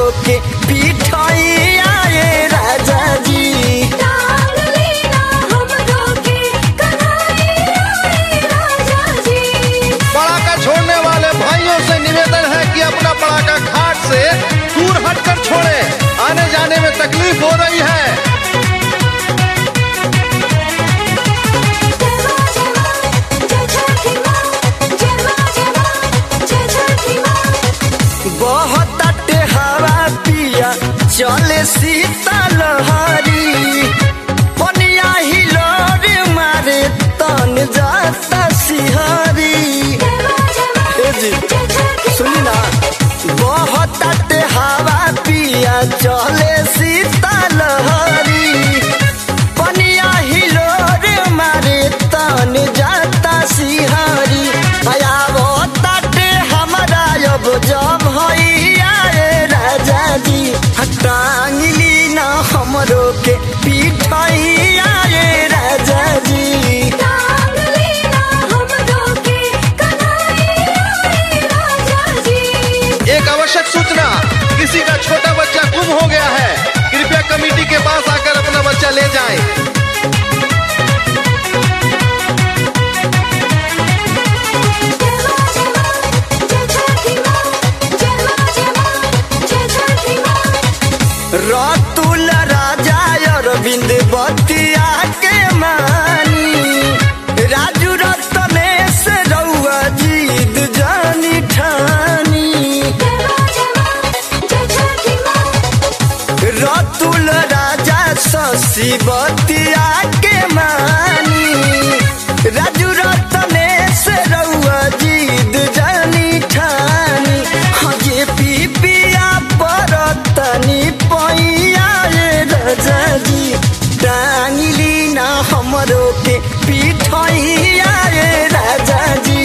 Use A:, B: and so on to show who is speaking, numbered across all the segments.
A: के पिठैया ये राजा जी।
B: पड़ाका छोड़ने वाले भाइयों से निवेदन है कि अपना पड़ाका घाट से दूर हटकर छोड़े, आने जाने में तकलीफ हो रही है।
A: बहुत हवा पिया चले शीतलहरी, पनिया हिलोर मारे तन जाता सिहरी। सुनी ना, बहुत हवा पिया चले शीतलहरी, पनिया हिलोर मारे तन जाता सिहरी। जब भैया राजा जी टांगली ना हमरो के पिठैया राजा जी।
B: एक आवश्यक सूचना, किसी का छोटा बच्चा गुम हो गया है, कृपया कमेटी के पास आकर अपना बच्चा ले जाएं।
A: रतुल राजा अरविंद बतिया के मानी, राजू रतनेश रउआ जीद जानी ठानी। रतुल राजा शशि बतिया के मानी, राजू रतनेश रउआ जीद जानी ठानी। हजे पिपिया परतनी पैया राजा जी, टांगली ना हमरो के पिठैया राजा जी।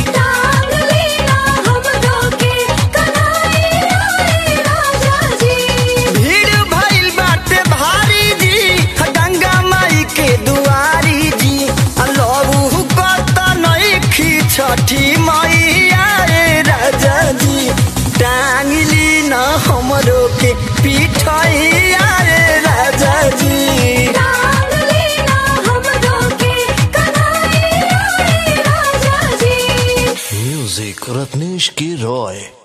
A: भीड़ भइल बाटे भारी जी, गंगा माई के दुआरी जी। लहू कत नइखी छठी मैया राजा जी, टांगली ना हमरो के पिठैया राजा जी।
C: म्यूजिक रत्नेश की रॉय।